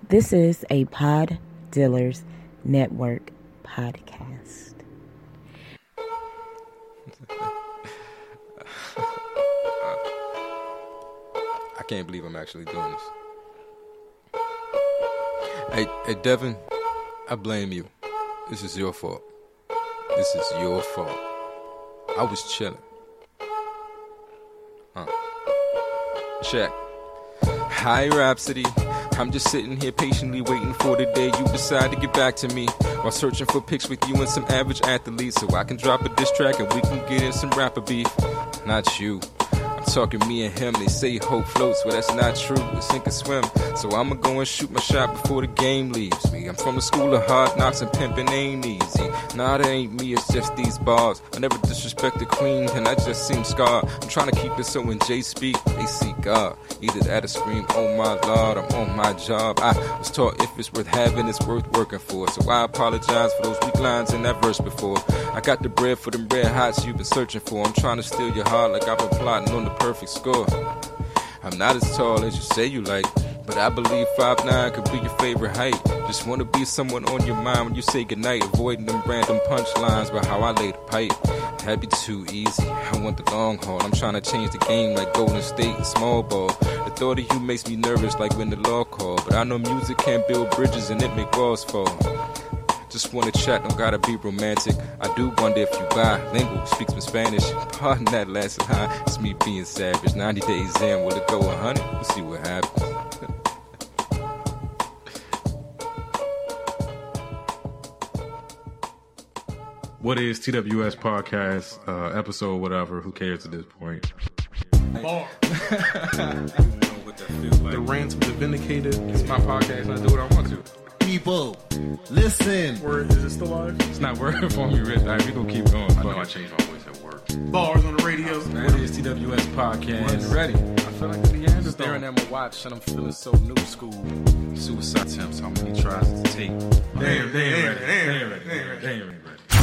This is a Pod Dealers Network podcast. I can't believe I'm actually doing this. Hey, Devin, I blame you. This is your fault. This is your fault. I was chilling. Check. Hi, Rhapsody. I'm just sitting here patiently waiting for the day you decide to get back to me, while searching for pics with you and some average athletes, so I can drop a diss track and we can get in some rapper beef. Not you. I'm talking me and him. They say hope floats, but that's not true. We sink or swim. So I'ma go and shoot my shot before the game leaves me. I'm from the school of hard knocks and pimping ain't easy. Nah, that ain't me, it's just these bars. I never disrespect the queen and I just seem scarred. I'm trying to keep it so when Jay speak, they see God. Either that or scream, oh my Lord, I'm on my job. I was taught if it's worth having, it's worth working for. So I apologize for those weak lines in that verse before. I got the bread for them red hots you've been searching for. I'm trying to steal your heart like I've been plotting on the perfect score. I'm not as tall as you say you like, but I believe 5'9" could be your favorite height. Just wanna be someone on your mind when you say goodnight, avoiding them random punchlines about how I lay the pipe. That'd be too easy, I want the long haul. I'm trying to change the game like Golden State and small ball. The thought of you makes me nervous like when the law call, but I know music can't build bridges and it make walls fall. Just wanna chat, don't gotta be romantic. I do wonder if you bilingual, speak some Spanish. Pardon that last line, it's me being savage. 90 days in, will it go 100? We'll see what happens. What is TWS podcast, episode whatever, who cares at this point? Bar. The rants of the vindicated. It's my podcast and I do what I want to. People, listen. Word, is it still live? It's not working for me, Rich. Alright, we gonna keep going. I know I changed my voice at work. Bars on the radio. What is TWS podcast? Ready? I feel like the Neanderthal. Staring at my watch and I'm feeling so new school. Suicide attempts, how many tries to take? They ain't ready.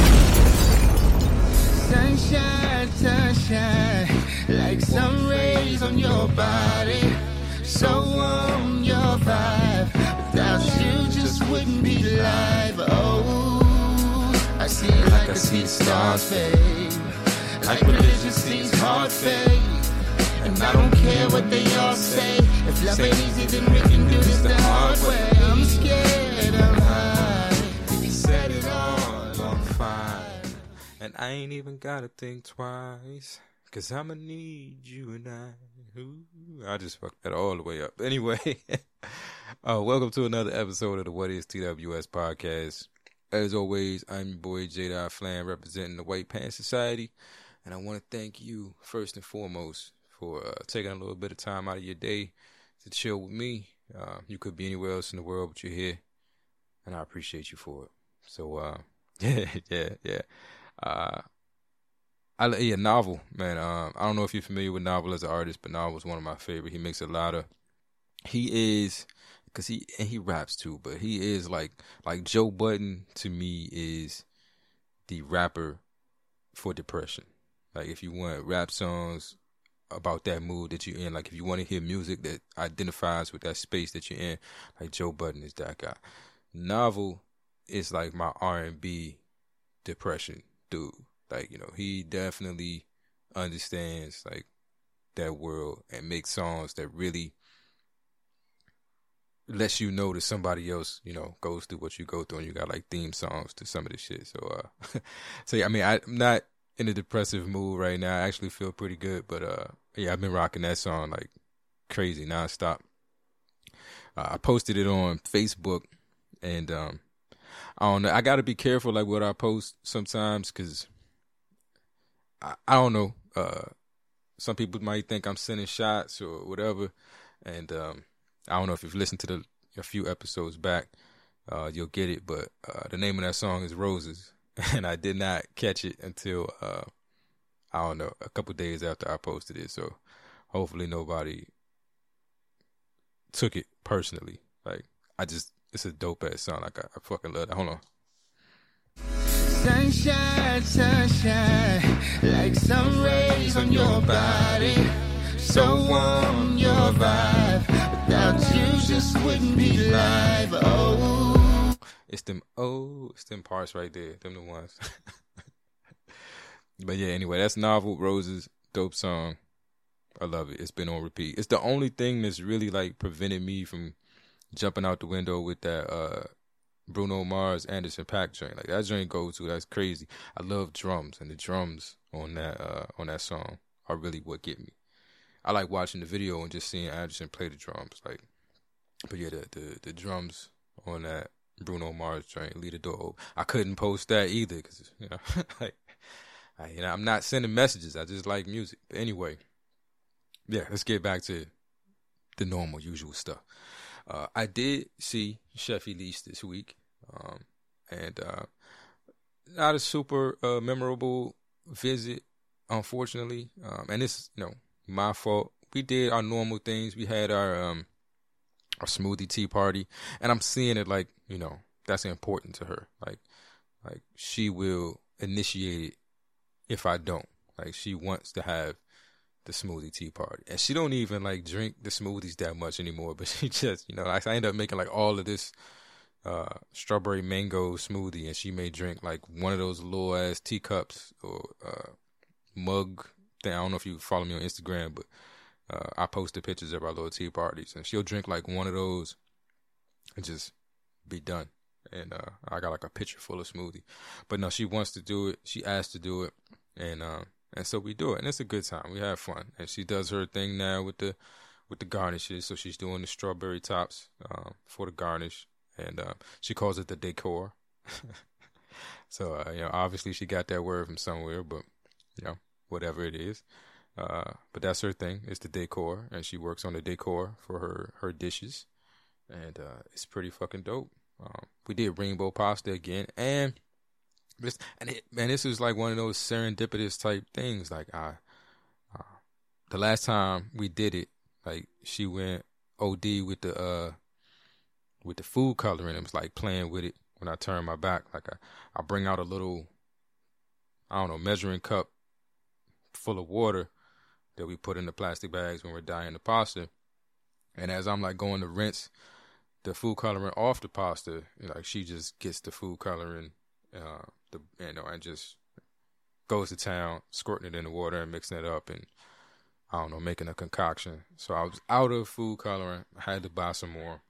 Sunshine, sunshine, like sun rays on your body. So warm, your vibe. Without you, just wouldn't be alive. Oh, I see it like I see the stars fade. Like religion sees hard fade. And I don't care what they all say. If love ain't easy, then we can do this the hard way. I'm scared, I'm high. Set it all on fire. And I ain't even gotta think twice, cause I'ma need you and I. Ooh, I just fucked that all the way up. Anyway, welcome to another episode of the What is TWS podcast. As always, I'm your boy J. Flan, representing the White Pants Society. And I want to thank you, first and foremost, for taking a little bit of time out of your day to chill with me. You could be anywhere else in the world, but you're here. And I appreciate you for it. So, yeah. Novel, man. I don't know if you're familiar with Novel as an artist, but Novel's one of my favorite. He makes a lot of, he raps too, but he is like Joe Budden to me is the rapper for depression. Like if you want rap songs about that mood that you're in, like if you want to hear music that identifies with that space that you're in, like Joe Budden is that guy. Novel is like my R&B depression dude. Like, you know, he definitely understands like that world and makes songs that really lets you know that somebody else, you know, goes through what you go through, and you got like theme songs to some of this shit. So so yeah, I mean, I'm not in a depressive mood right now. I actually feel pretty good, but yeah, I've been rocking that song like crazy nonstop. I posted it on Facebook, and I don't know, I gotta be careful like what I post sometimes, because I don't know. Some people might think I'm sending shots or whatever, and I don't know if you've listened to a few episodes back, you'll get it. But the name of that song is Roses, and I did not catch it until I don't know, a couple days after I posted it. So hopefully nobody took it personally. Like it's a dope ass song. Like I fucking love it. Hold on. Sunshine, sunshine, like sun rays on your body. so on your vibe. Without you, just wouldn't be live. Oh, it's them parts right there. Them the ones. But yeah, anyway, that's Novel Roses, dope song. I love it. It's been on repeat. It's the only thing that's really like prevented me from jumping out the window with that Bruno Mars Anderson .Paak joint. Like that joint goes to, that's crazy. I love drums, and the drums on that song are really what get me. I like watching the video and just seeing Anderson play the drums. Like, but yeah, the drums on that Bruno Mars joint, Lead the Door Open. I couldn't post that either because like, I'm not sending messages. I just like music. But anyway, yeah, let's get back to the normal, usual stuff. I did see Chef Elise this week, and not a super memorable visit, unfortunately. And it's my fault. We did our normal things. We had our smoothie tea party, and I'm seeing it like that's important to her. Like she will initiate it if I don't. Like she wants to have the smoothie tea party, and she don't even like drink the smoothies that much anymore, but she just I end up making like all of this strawberry mango smoothie, and she may drink like one of those little ass teacups or mug thing. I don't know if you follow me on Instagram, but I posted pictures of our little tea parties, and she'll drink like one of those and just be done. And I got like a pitcher full of smoothie, but no, she wants to do it. She asked to do it, and so we do it, and it's a good time. We have fun, and she does her thing now with the garnishes. So she's doing the strawberry tops for the garnish, and she calls it the decor. So obviously she got that word from somewhere, but whatever it is. But that's her thing. It's the decor, and she works on the decor for her dishes, and it's pretty fucking dope. We did rainbow pasta again, and this is like one of those serendipitous type things. Like the last time we did it, like she went OD with the food coloring. It was like playing with it when I turned my back. Like I bring out a little, measuring cup full of water that we put in the plastic bags when we're dyeing the pasta. And as I'm like going to rinse the food coloring off the pasta, like she just gets the food coloring, and just goes to town, squirting it in the water and mixing it up, and making a concoction. So I was out of food coloring. I had to buy some more,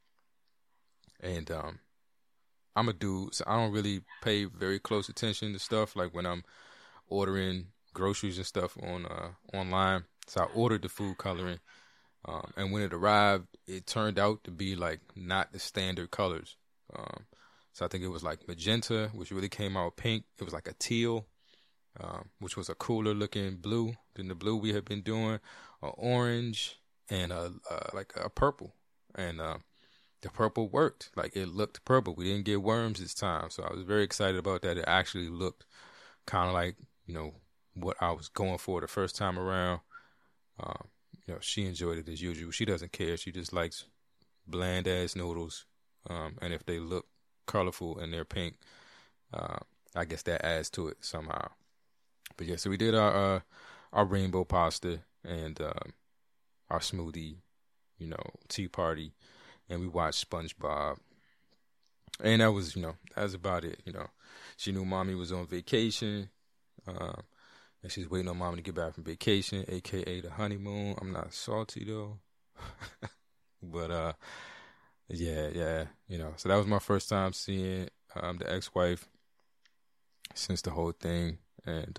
and I'm a dude, so I don't really pay very close attention to stuff like when I'm ordering groceries and stuff online. So I ordered the food coloring, and when it arrived, it turned out to be like not the standard colors. So I think it was like magenta, which really came out pink. It was like a teal, which was a cooler looking blue than the blue we had been doing, an orange, and like a purple. And the purple worked. Like it looked purple. We didn't get worms this time, so I was very excited about that. It actually looked kind of like what I was going for the first time around. She enjoyed it as usual. She doesn't care. She just likes bland ass noodles. And if they look colorful and they're pink, I guess that adds to it somehow. But yeah, so we did our rainbow pasta and our smoothie, tea party, and we watched SpongeBob. And that was, that was about it. She knew mommy was on vacation. And she's waiting on mommy to get back from vacation, aka the honeymoon. I'm not salty though. But yeah, so that was my first time seeing the ex-wife since the whole thing, and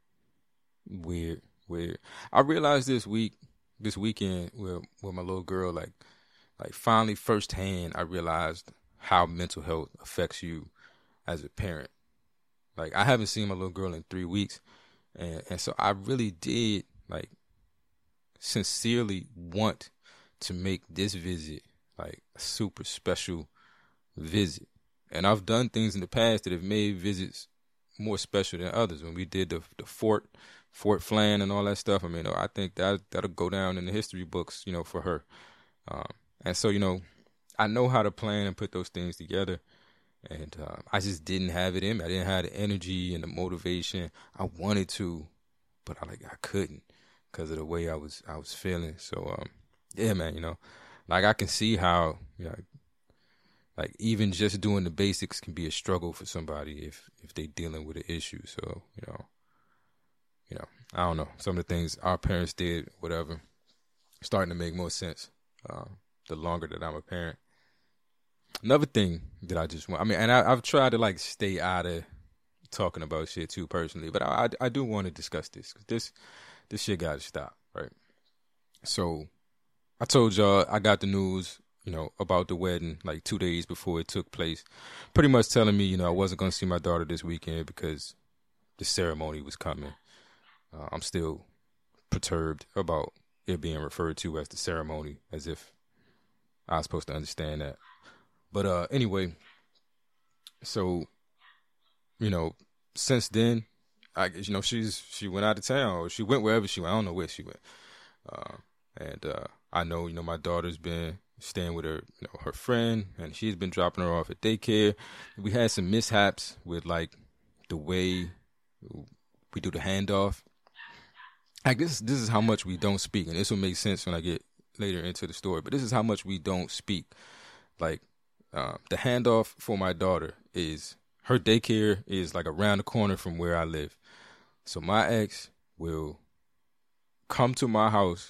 weird. I realized this weekend with my little girl, like finally firsthand, I realized how mental health affects you as a parent. Like I haven't seen my little girl in 3 weeks. And so I really did like sincerely want to make this visit like a super special visit. And I've done things in the past that have made visits more special than others. When we did the Fort Flan and all that stuff, I think that'll go down in the history books, for her. And so, I know how to plan and put those things together. And I just didn't have it in me. I didn't have the energy and the motivation. I wanted to, but I couldn't. because of the way I was feeling. So yeah, man, like I can see how like even just doing the basics can be a struggle for somebody if they dealing with an issue. So I don't know, some of the things our parents did, whatever, starting to make more sense the longer that I'm a parent. Another thing that I just want, and I've tried to like stay out of talking about shit too personally, but I do want to discuss this, because this shit got to stop, right? So I told y'all I got the news, about the wedding like 2 days before it took place, pretty much telling me, I wasn't going to see my daughter this weekend because the ceremony was coming. I'm still perturbed about it being referred to as the ceremony, as if I was supposed to understand that. But anyway, so, since then, I guess, she went out of town, or she went wherever she went. I don't know where she went. And I know, my daughter's been staying with her, her friend, and she's been dropping her off at daycare. We had some mishaps with like the way we do the handoff. I guess this is how much we don't speak, and this will make sense when I get later into the story. But this is how much we don't speak. Like the handoff for my daughter is, her daycare is like around the corner from where I live. So my ex will come to my house,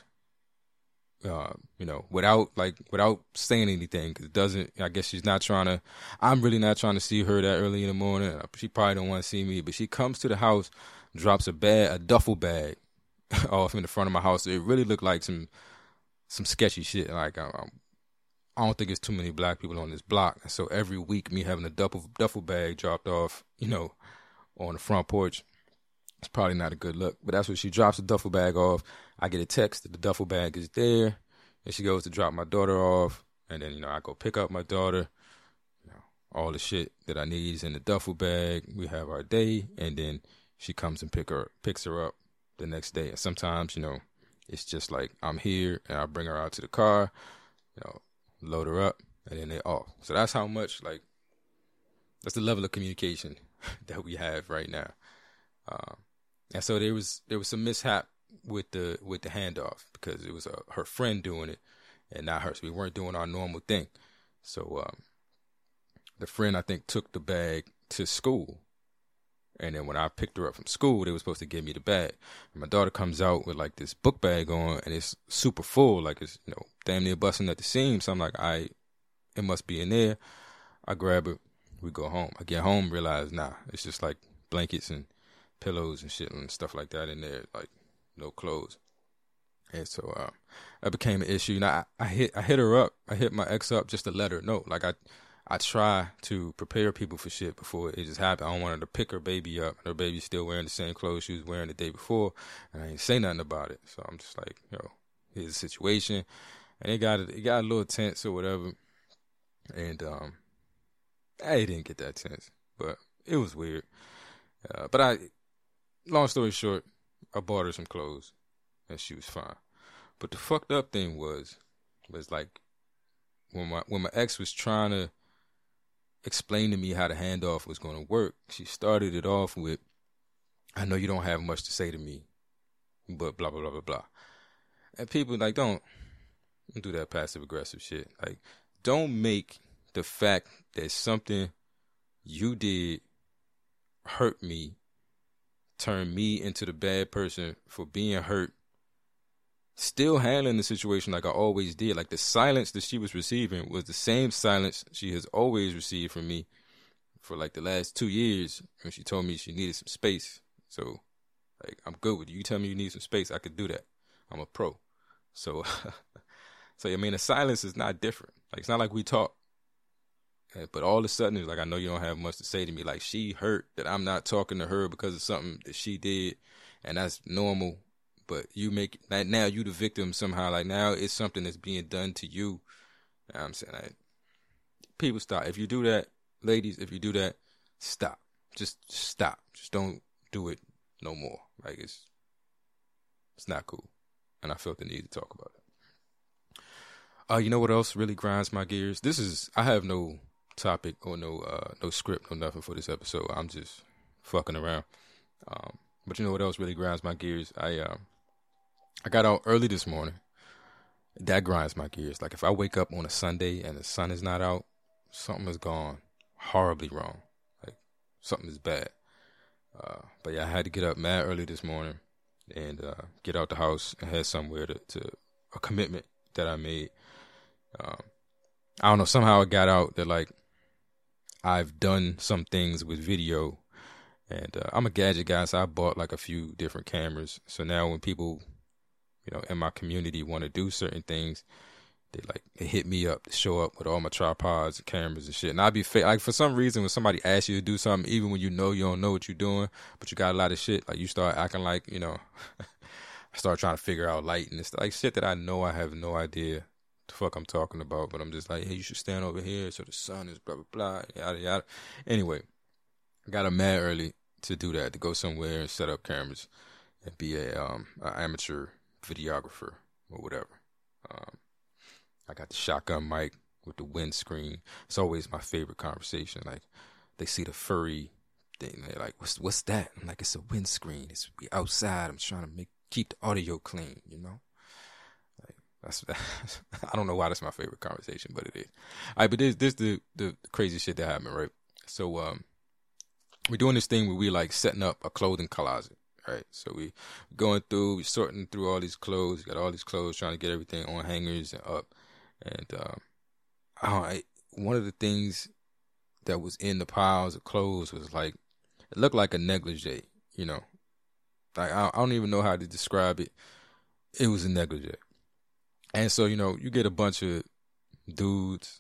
without saying anything, because I guess she's not trying to, I'm really not trying to see her that early in the morning. She probably don't want to see me, but she comes to the house, drops a duffel bag off in the front of my house. It really looked like some sketchy shit. Like, I don't think it's too many black people on this block. So every week, me having a duffel bag dropped off, on the front porch, it's probably not a good look. But that's what she drops the duffel bag off. I get a text that the duffel bag is there, and she goes to drop my daughter off. And then, I go pick up my daughter. All the shit that I need is in the duffel bag. We have our day, and then she comes and picks her up the next day. And sometimes, it's just like I'm here, and I bring her out to the car, load her up, and then they off. So that's how much, like, that's the level of communication that we have right now. And so there was some mishap with the handoff, because it was her friend doing it and not her. So we weren't doing our normal thing. So the friend, I think, took the bag to school. And then when I picked her up from school, they were supposed to give me the bag. And my daughter comes out with like this book bag on, and it's super full, like it's, damn near busting at the seams. So I'm like, it must be in there. I grab it. We go home. I get home, realize, it's just like blankets and pillows and shit and stuff like that in there, like no clothes. And so that became an issue. I hit her up. I hit my ex up just to let her know. Like I try to prepare people for shit before it just happened. I don't want her to pick her baby up, and her baby's still wearing the same clothes she was wearing the day before, and I ain't say nothing about it. So I'm just like, here's the situation. And it got a little tense or whatever. And I didn't get that tense, but it was weird. But long story short, I bought her some clothes, and she was fine. But the fucked up thing was like when my ex was trying to explain to me how the handoff was going to work, she started it off with, I know you don't have much to say to me, but blah, blah, blah, blah, blah. And people like, don't do that passive aggressive shit. Like, don't make the fact that something you did hurt me turn me into the bad person for being hurt. Still handling the situation like I always did. Like, the silence that she was receiving was the same silence she has always received from me for like the last 2 years, when she told me she needed some space. So, like, I'm good with you. You tell me you need some space, I could do that. I'm a pro. So, the silence is not different. Like, it's not like we talk. But all of a sudden, it's like, I know you don't have much to say to me. Like, she hurt that I'm not talking to her because of something that she did, and that's normal. But you make, like, now you the victim somehow. Like, now it's something that's being done to you. You know what I'm saying? Like, people, stop. If you do that, ladies, if you do that, stop. Just stop. Just don't do it no more. Like, it's not cool. And I felt the need to talk about it. You know what else really grinds my gears? I have no topic or no script or nothing for this episode. I'm just fucking around. But you know what else really grinds my gears? I got out early this morning. That grinds my gears. Like if I wake up on a Sunday and the sun is not out, something has gone horribly wrong. Like something is bad. But yeah, I had to get up mad early this morning and get out the house and head somewhere to a commitment that I made. I don't know, somehow it got out that like I've done some things with video, and I'm a gadget guy, so I bought like a few different cameras. So now when people, in my community want to do certain things, they hit me up to show up with all my tripods and cameras and shit. And I'd be like, for some reason, when somebody asks you to do something, even when you don't know what you're doing, but you got a lot of shit, like you start acting like, I start trying to figure out lighting and stuff, like shit that I know I have no idea the fuck I'm talking about, but I'm just like, hey, you should stand over here so the sun is blah, blah, blah, yada, yada. Anyway, I got up mad early to do that, to go somewhere and set up cameras and be a amateur videographer or whatever. I got the shotgun mic with the windscreen. It's always my favorite conversation. Like they see the furry thing, they're like, "What's that?" I'm like, "It's a windscreen. It's outside. I'm trying to keep the audio clean." Like that's I don't know why that's my favorite conversation, but it is. All right, but this the crazy shit that happened, right? So we're doing this thing where we like setting up a clothing closet. Right, so we going through, we sorting through all these clothes. Got all these clothes, trying to get everything on hangers and up. And one of the things that was in the piles of clothes was like, it looked like a negligee. Like I don't even know how to describe it. It was a negligee, and so you get a bunch of dudes,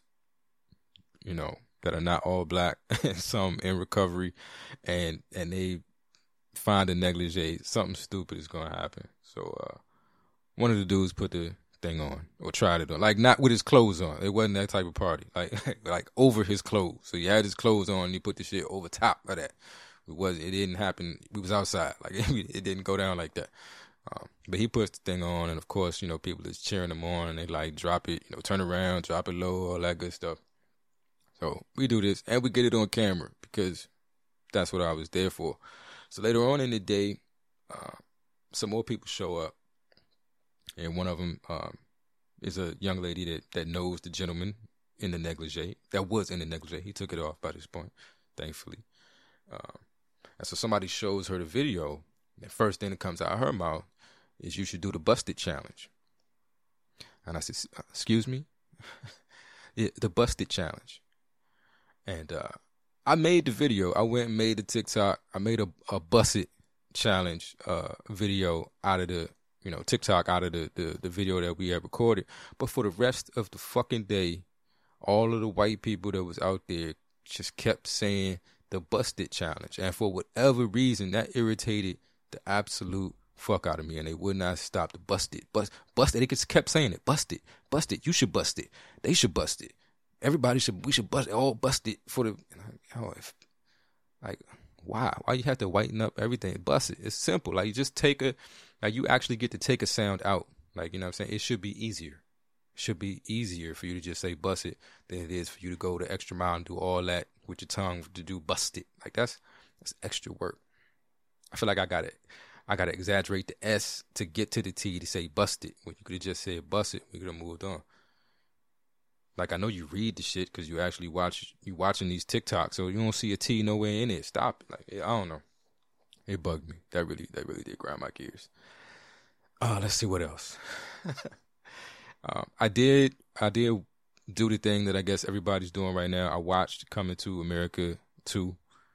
that are not all black, and some in recovery, and they find a negligee, something stupid is gonna happen. So one of the dudes put the thing on, or tried it on, like not with his clothes on. It wasn't that type of party, like over his clothes. So he had his clothes on and he put the shit over top of that. It didn't happen. We was outside. Like it didn't go down like that. But he puts the thing on, and of course, people is cheering him on, and they like drop it, turn around, drop it low, all that good stuff. So we do this, and we get it on camera because that's what I was there for. So later on in the day, some more people show up, and one of them is a young lady that knows the gentleman in the negligee, that was in the negligee. He took it off by this point, thankfully. And so somebody shows her the video, and the first thing that comes out of her mouth is, "You should do the busted challenge." And I said, "Excuse me?" Yeah, the busted challenge. And I made the video. I went and made the TikTok. I made a busted challenge video out of the, TikTok, out of the video that we had recorded. But for the rest of the fucking day, all of the white people that was out there just kept saying the busted challenge. And for whatever reason, that irritated the absolute fuck out of me. And they would not stop to busted. Busted. They just kept saying it. Busted. Busted. You should bust it. They should bust it. We should bust it. All busted for the, why you have to whiten up everything? Bust it. It's simple. Like you just you actually get to take a sound out. Like, you know what I'm saying? It should be easier. It should be easier for you to just say bust it than it is for you to go the extra mile and do all that with your tongue to do bust it. Like that's extra work. I feel like I gotta exaggerate the S to get to the T to say bust it. When you could have just said bust it, we could have moved on. Like, I know you read the shit because you actually watching these TikToks, so you don't see a T nowhere in it. Stop it. Like, I don't know. It bugged me. That really did grind my gears. Let's see what else. I did do the thing that I guess everybody's doing right now. I watched Coming to America 2.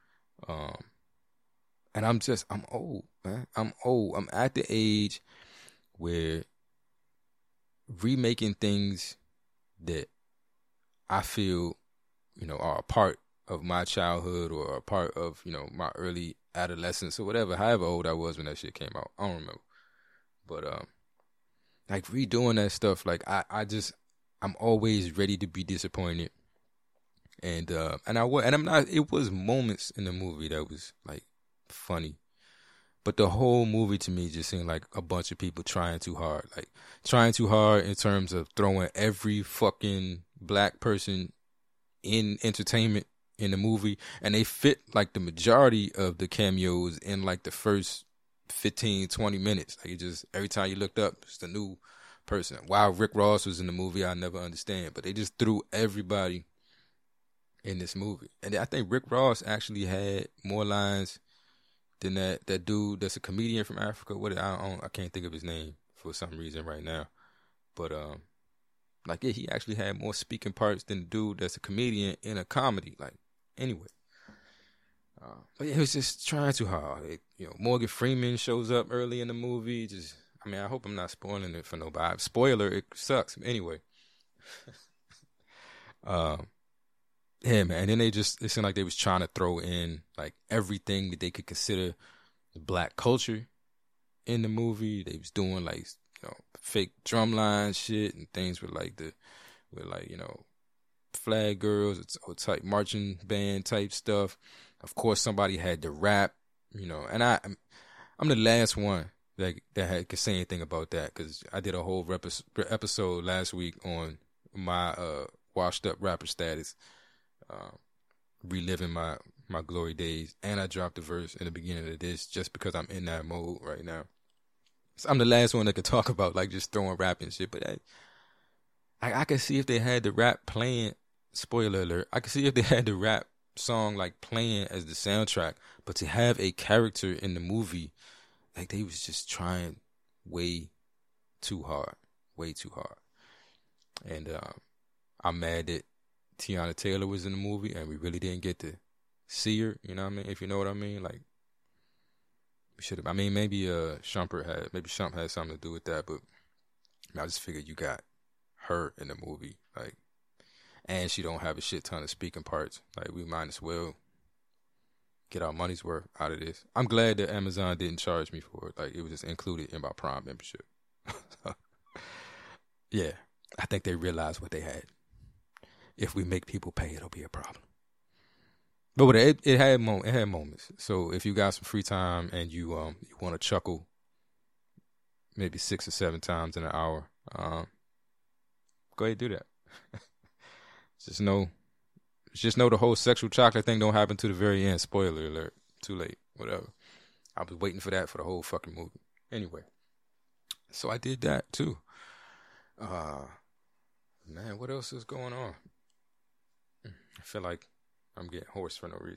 And I'm old, man. I'm old. I'm at the age where remaking things that I feel, are a part of my childhood or a part of, my early adolescence or whatever, however old I was when that shit came out. I don't remember. But, like redoing that stuff, like I'm always ready to be disappointed. And I'm not, it was moments in the movie that was like funny. But the whole movie to me just seemed like a bunch of people trying too hard. Like trying too hard in terms of throwing every fucking black person in entertainment in the movie. And they fit like the majority of the cameos in like the first 15, 20 minutes. Like, it just, every time you looked up, it's a new person. Why Rick Ross was in the movie, I never understand. But they just threw everybody in this movie. And I think Rick Ross actually had more lines than that dude that's a comedian from Africa. I can't think of his name for some reason right now. But like, yeah, he actually had more speaking parts than the dude that's a comedian in a comedy. Like, anyway. But yeah, it was just trying too hard. Morgan Freeman shows up early in the movie. I hope I'm not spoiling it for nobody. Spoiler, it sucks. Anyway. Yeah, man. And then it seemed like they was trying to throw in like everything that they could consider the black culture in the movie. They was doing like, fake drumline shit and things with flag girls or type marching band type stuff. Of course, somebody had to rap, and I'm the last one that could say anything about that, because I did a whole episode last week on my washed up rapper status. Reliving my glory days, and I dropped a verse in the beginning of this just because I'm in that mode right now. So I'm the last one that could talk about like just throwing rap and shit, but I could see if they had the rap playing. Spoiler alert! I could see if they had the rap song like playing as the soundtrack, but to have a character in the movie, like they was just trying way too hard, and I'm mad that Tiana Taylor was in the movie and we really didn't get to see her, you know what I mean? If you know what I mean, like, we should have. Maybe Shump had something to do with that, but I just figured you got her in the movie, like, and she don't have a shit ton of speaking parts. Like, we might as well get our money's worth out of this. I'm glad that Amazon didn't charge me for it. Like, it was just included in my Prime membership. Yeah, I think they realized what they had. If we make people pay, it'll be a problem. But it had moments. So if you got some free time and you want to chuckle maybe 6 or 7 times in an hour, go ahead and do that. Just know the whole sexual chocolate thing don't happen to the very end. Spoiler alert. Too late. Whatever. I was waiting for that for the whole fucking movie. Anyway. So I did that too. Man, what else is going on? I feel like I'm getting hoarse for no reason.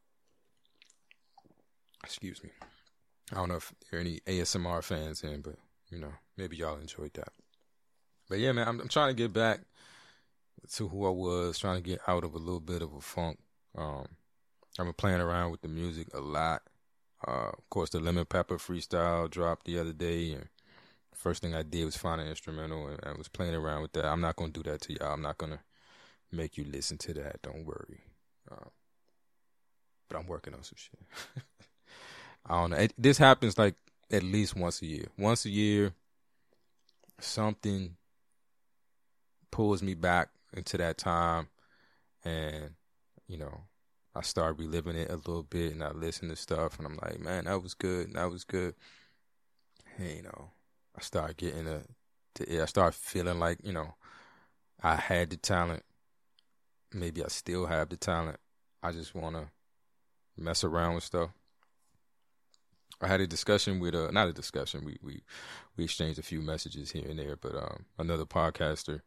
Excuse me. I don't know if there are any ASMR fans in, but, maybe y'all enjoyed that. But yeah, man, I'm trying to get back to who I was, trying to get out of a little bit of a funk. I've been playing around with the music a lot. Of course, the Lemon Pepper freestyle dropped the other day, and the first thing I did was find an instrumental, and I was playing around with that. I'm not going to do that to y'all. I'm not going to make you listen to that. Don't worry. But I'm working on some shit. I don't know. This happens like at least once a year. Once a year, something pulls me back into that time, and I start reliving it a little bit, and I listen to stuff, and I'm like, man, that was good. And, I start getting I start feeling like, I had the talent. Maybe I still have the talent. I just want to mess around with stuff. I had a discussion with not a discussion. We exchanged a few messages here and there, but another podcaster,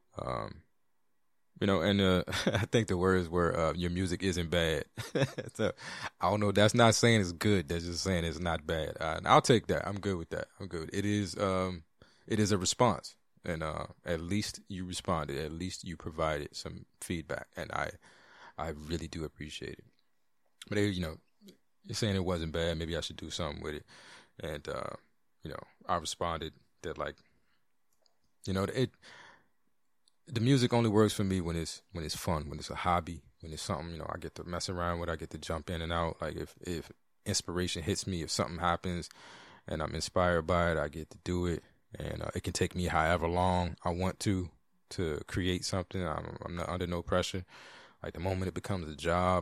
and I think the words were your music isn't bad. So I don't know. That's not saying it's good. That's just saying it's not bad. And I'll take that. I'm good with that. I'm good. It is a response. And at least you responded. At least you provided some feedback, and I really do appreciate it. But you're saying it wasn't bad. Maybe I should do something with it. And I responded that, like, the music only works for me when it's fun, when it's a hobby, when it's something I get to mess around with. I get to jump in and out. Like if inspiration hits me, if something happens, and I'm inspired by it, I get to do it. And it can take me however long I want to create something. I'm not under no pressure. Like, the moment it becomes a job,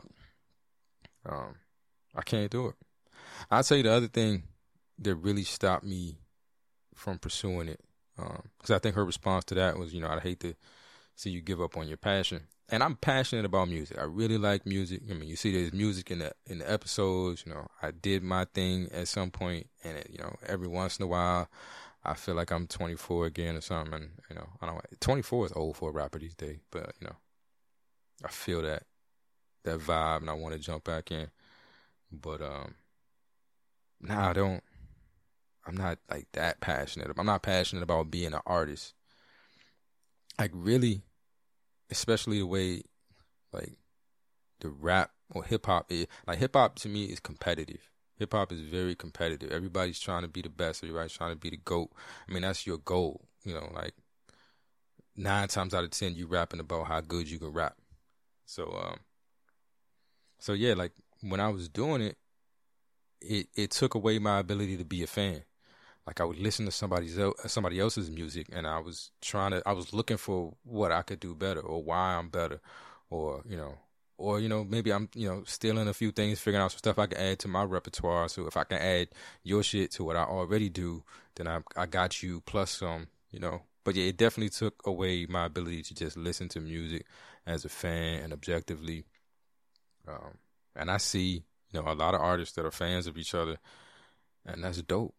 I can't do it. I'll tell you the other thing that really stopped me from pursuing it, because I think her response to that was, I'd hate to see you give up on your passion. and I'm passionate about music. I really like music. I mean, you see there's music in the episodes. You know, I did my thing at some point, and you know, every once in a while, I feel like I'm 24 again or something. And, you know, I don't. 24 is old for a rapper these days, but you know, I feel that vibe, and I want to jump back in. But nah, I'm not like that passionate. I'm not passionate about being an artist. Like really, especially the way like the rap or hip hop is. Like hip hop to me is competitive. Hip hop is very competitive. Everybody's trying to be the best. Everybody's trying to be the GOAT. I mean, that's your goal. You know, like 9 times out of 10, you rapping about how good you can rap. So yeah, like when I was doing it, it took away my ability to be a fan. Like I would listen to somebody else's music, and I was looking for what I could do better, or why I'm better, or maybe I'm stealing a few things, figuring out some stuff I can add to my repertoire. So if I can add your shit to what I already do, then I got you plus some, you know. But yeah, it definitely took away my ability to just listen to music as a fan and objectively. And I see, you know, a lot of artists that are fans of each other, and that's dope.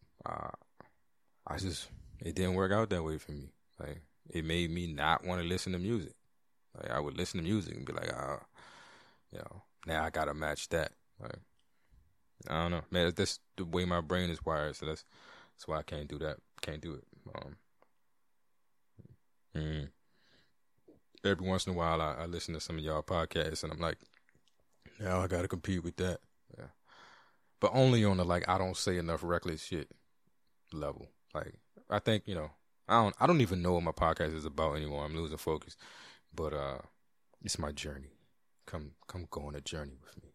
It didn't work out that way for me. Like, it made me not want to listen to music. Like, I would listen to music and be like, now I gotta match that. Like, I don't know, man. That's the way my brain is wired. So that's why I can't do that. Can't do it. Every once in a while, I listen to some of y'all podcasts, and I'm like, now I gotta compete with that. Yeah, but only on the like I don't say enough reckless shit level. Like, I think, you know, I don't even know what my podcast is about anymore. I'm losing focus. But it's my journey. Come go on a journey with me.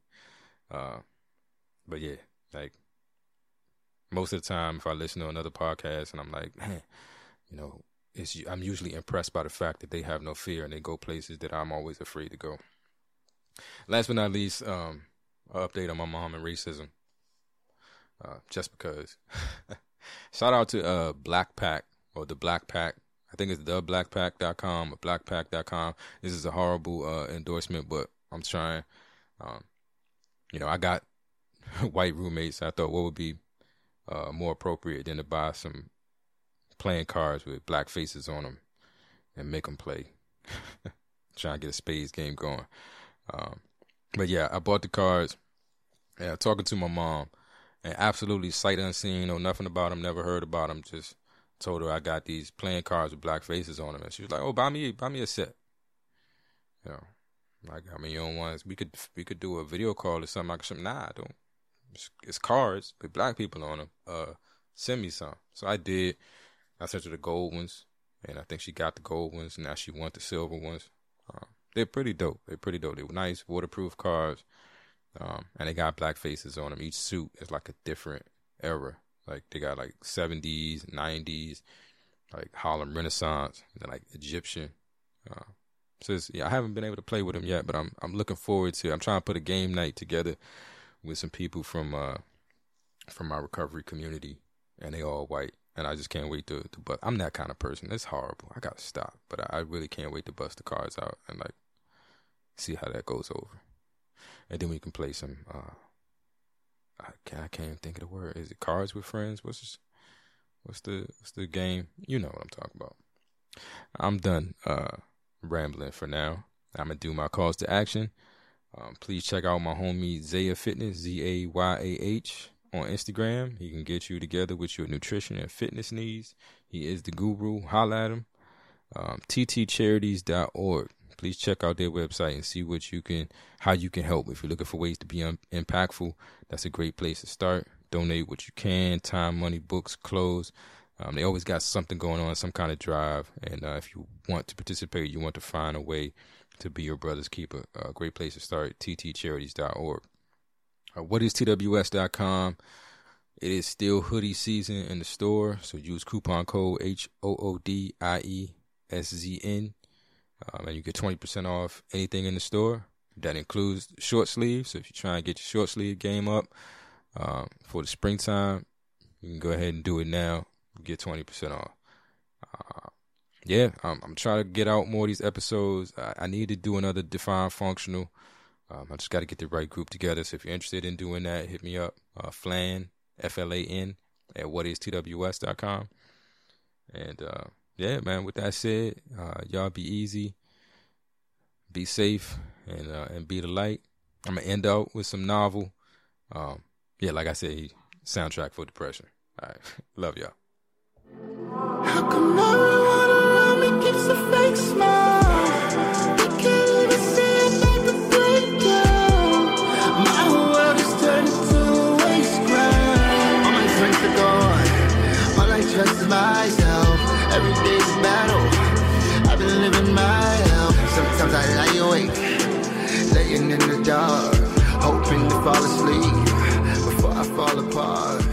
But yeah, like most of the time if I listen to another podcast and I'm like, man, you know, I'm usually impressed by the fact that they have no fear and they go places that I'm always afraid to go. Last but not least, an update on my mom and racism. Just because. Shout out to Black Pack, or the Black Pack. I think it's theblackpack.com or blackpack.com. This is a horrible endorsement, but I'm trying. You know, I got white roommates. I thought what would be more appropriate than to buy some playing cards with black faces on them and make them play. Trying to get a spades game going. But yeah, I bought the cards, and talking to my mom, and absolutely sight unseen, know nothing about them, never heard about them. Just told her I got these playing cards with black faces on them, and she was like, "Oh, buy me a set." You know, I got me your own ones. We could do a video call or something. Nah, I don't. It's cards with black people on them. Send me some. So I did. I sent her the gold ones, and I think she got the gold ones. Now she wants the silver ones. They're pretty dope. They were nice, waterproof cards. And they got black faces on them. Each suit is like a different era. Like they got like 70s, 90s, like Harlem Renaissance, and then like Egyptian. So I haven't been able to play with them yet, but I'm looking forward to. I'm trying to put a game night together with some people from my recovery community, and they all white, and I just can't wait to. But I'm that kind of person. It's horrible. I gotta stop, but I really can't wait to bust the cards out and like see how that goes over. And then we can play some, I can't even think of the word. Is it Cards with Friends? What's the game? You know what I'm talking about. I'm done rambling for now. I'm going to do my calls to action. Please check out my homie Zayah Fitness, Zayah, on Instagram. He can get you together with your nutrition and fitness needs. He is the guru. Holla at him. ttcharities.org. Please check out their website and see how you can help. If you're looking for ways to be impactful, that's a great place to start. Donate what you can, time, money, books, clothes. They always got something going on, some kind of drive. And if you want to participate, you want to find a way to be your brother's keeper, a great place to start, ttcharities.org. What is TWS.com? It is still hoodie season in the store, so use coupon code HOODIESZN. And you get 20% off anything in the store. That includes short sleeves. So if you're trying to get your short sleeve game up for the springtime, you can go ahead and do it now. Get 20% off. yeah, I'm trying to get out more of these episodes. I need to do another Define Functional. I just got to get the right group together. So if you're interested in doing that, hit me up. Flan, Flan, at whatistws.com. And yeah, man, with that said, y'all be easy, be safe, and be the light. I'm going to end out with some novel. Yeah, like I said, soundtrack for depression. All right. Love y'all. How come everyone around me keeps a fake smile? They can't even see it like a breakdown. My whole world is turned into a waste ground. All my friends are gone. All I trust is myself. Every day's a battle. I've been living my hell. Sometimes I lie awake, laying in the dark, hoping to fall asleep before I fall apart.